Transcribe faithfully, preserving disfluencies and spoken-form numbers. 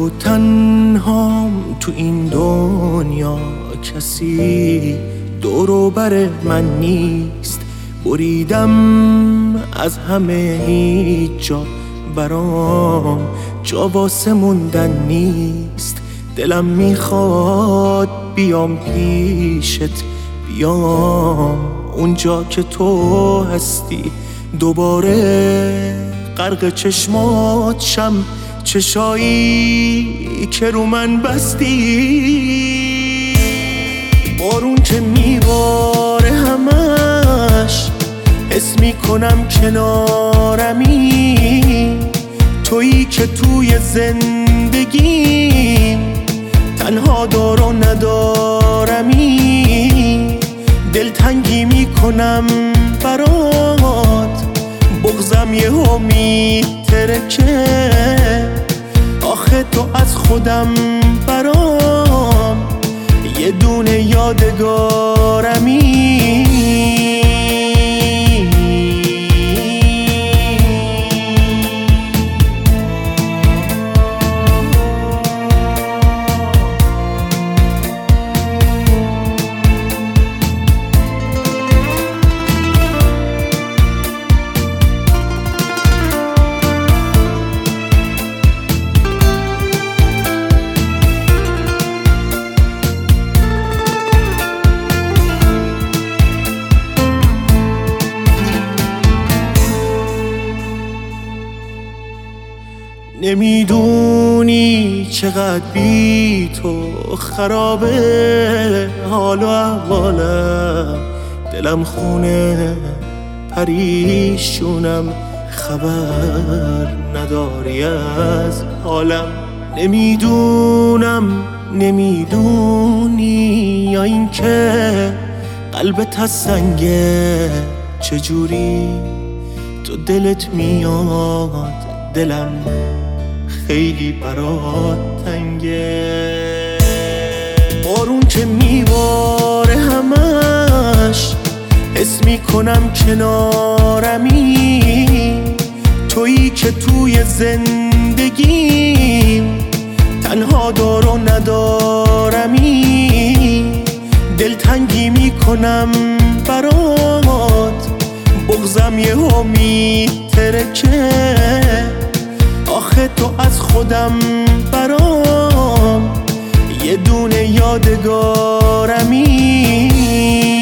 و تنهام تو این دنیا، کسی دور و بر من نیست. بریدم از همه، هیچ جا برام جا واسه موندن نیست. دلم میخواد بیام پیشت، بیام اونجا که تو هستی، دوباره غرق چشمات شم، چشایی که رو من بستی. بارون که میباره همش حس میکنم کنارمی، تویی که توی زندگیم تنها دار و ندارمی. دلتنگی میکنم برات، بغضم یهو میترکه، آخه تو از خودم برام یه دونه یادگارمی. نمیدونی چقدر بی تو خرابه حال و احوالم، دلم خونه پریشونم، خبر نداری از حالم. نمیدونم نمیدونی یا این که قلبت از سنگه، چجوری تو دلت میاد دلم خیلی برات تنگه. بارون که میباره همش حس میکنم کنارمی، تویی که توی زندگیم تنها دار و ندارمی. دلتنگی میکنم برات، بغضم یهو میترکه، آخه تو از خودم برام یه دونه یادگارمی.